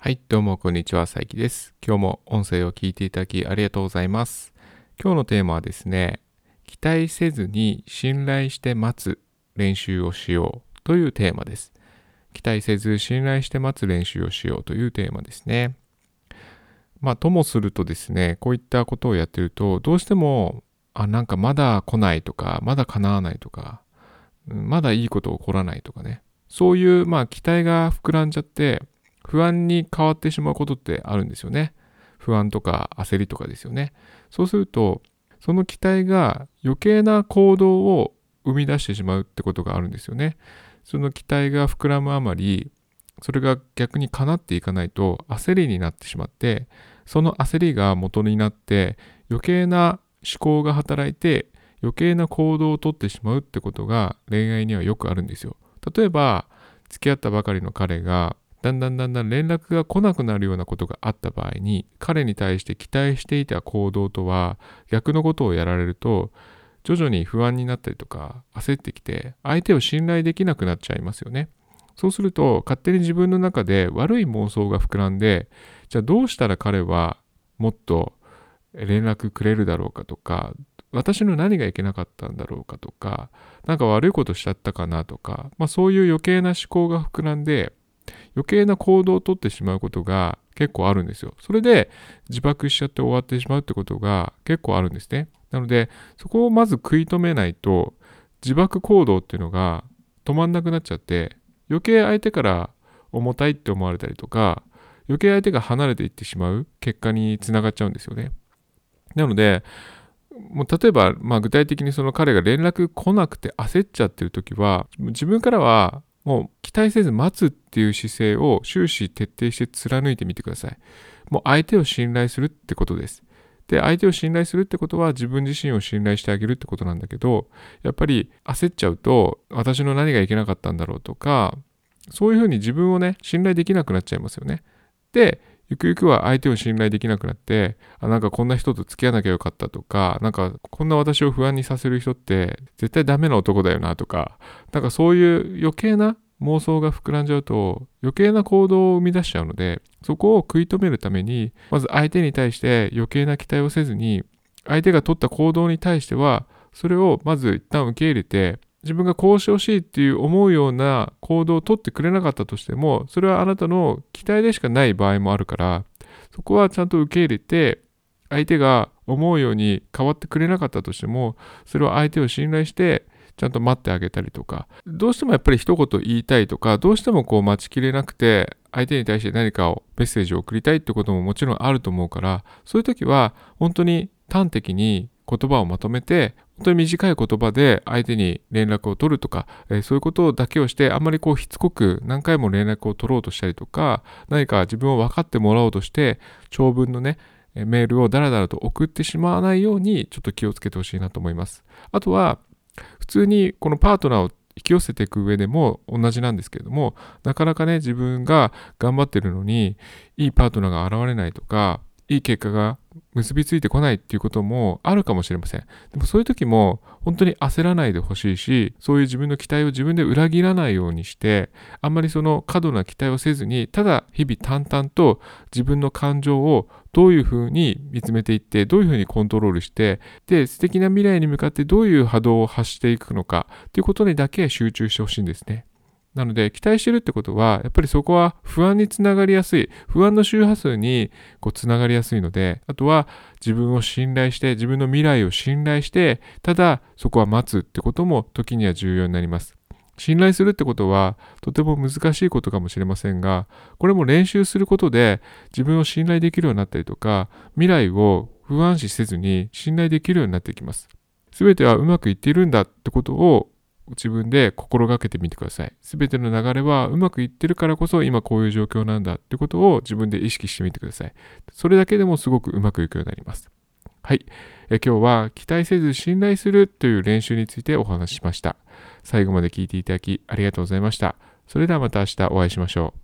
はい、どうもこんにちは、さいきです。今日も音声を聞いていただきありがとうございます。今日のテーマはですね、期待せずに信頼して待つ練習をしようというテーマです。期待せず信頼して待つ練習をしようというテーマですね。ともするとですね、こういったことをやってると、どうしても、なんかまだ来ないとか、まだ叶わないとか、まだいいこと起こらないとかね、そういう、期待が膨らんじゃって、不安に変わってしまうことってあるんですよね。不安とか焦りとかですよね。そうすると、その期待が余計な行動を生み出してしまうってことがあるんですよね。その期待が膨らむあまり、それが逆に叶っていかないと焦りになってしまって、その焦りが元になって余計な思考が働いて余計な行動をとってしまうってことが恋愛にはよくあるんですよ。例えば、付き合ったばかりの彼がだんだん連絡が来なくなるようなことがあった場合に、彼に対して期待していた行動とは逆のことをやられると、徐々に不安になったりとか焦ってきて、相手を信頼できなくなっちゃいますよね。そうすると、勝手に自分の中で悪い妄想が膨らんで、じゃあどうしたら彼はもっと連絡くれるだろうかとか、私の何がいけなかったんだろうかとか、なんか悪いことしちゃったかなとか、そういう余計な思考が膨らんで、余計な行動をとってしまうことが結構あるんですよ。それで自爆しちゃって終わってしまうってことが結構あるんですね。なので、そこをまず食い止めないと、自爆行動っていうのが止まんなくなっちゃって、余計相手から重たいって思われたりとか、余計相手が離れていってしまう結果につながっちゃうんですよね。なので、もう例えば、具体的にその彼が連絡来なくて焦っちゃってる時は、自分からはもう期待せず待つっていう姿勢を終始徹底して貫いてみてください。もう相手を信頼するってことです。で、相手を信頼するってことは自分自身を信頼してあげるってことなんだけど、やっぱり焦っちゃうと、私の何がいけなかったんだろうとか、そういうふうに自分をね、信頼できなくなっちゃいますよね。で、ゆくゆくは相手を信頼できなくなって、なんかこんな人と付き合わなきゃよかったとか、なんかこんな私を不安にさせる人って絶対ダメな男だよなとか、なんかそういう余計な妄想が膨らんじゃうと余計な行動を生み出しちゃうので、そこを食い止めるために、まず相手に対して余計な期待をせずに、相手が取った行動に対しては、それをまず一旦受け入れて、自分がこうしてほしいっていう思うような行動を取ってくれなかったとしても、それはあなたの期待でしかない場合もあるから、そこはちゃんと受け入れて、相手が思うように変わってくれなかったとしても、それは相手を信頼して、ちゃんと待ってあげたりとか、どうしてもやっぱり一言言いたいとか、どうしても待ちきれなくて、相手に対して何かをメッセージを送りたいってことももちろんあると思うから、そういう時は本当に端的に言葉をまとめて、本当に短い言葉で相手に連絡を取るとか、そういうことだけをして、あんまりしつこく何回も連絡を取ろうとしたりとか、何か自分を分かってもらおうとして、長文のね、メールをダラダラと送ってしまわないように、ちょっと気をつけてほしいなと思います。あとは、普通にこのパートナーを引き寄せていく上でも同じなんですけれども、なかなかね、自分が頑張ってるのに、いいパートナーが現れないとか、いい結果が結びついてこないっていうこともあるかもしれません。でもそういう時も本当に焦らないでほしいし、そういう自分の期待を自分で裏切らないようにして、あんまりその過度な期待をせずに、ただ日々淡々と自分の感情をどういうふうに見つめていって、どういうふうにコントロールして、で、素敵な未来に向かってどういう波動を発していくのかっていうことにだけ集中してほしいんですね。なので、期待してるってことは、やっぱりそこは不安につながりやすい、不安の周波数につながりやすいので、あとは自分を信頼して、自分の未来を信頼して、ただそこは待つってことも時には重要になります。信頼するってことはとても難しいことかもしれませんが、これも練習することで自分を信頼できるようになったりとか、未来を不安視せずに信頼できるようになってきます。すべてはうまくいっているんだってことを自分で心がけてみてください。すべての流れはうまくいってるからこそ今こういう状況なんだってことを自分で意識してみてください。それだけでもすごくうまくいくようになります。はい。今日は期待せず信頼するという練習についてお話ししました。最後まで聞いていただきありがとうございました。それではまた明日お会いしましょう。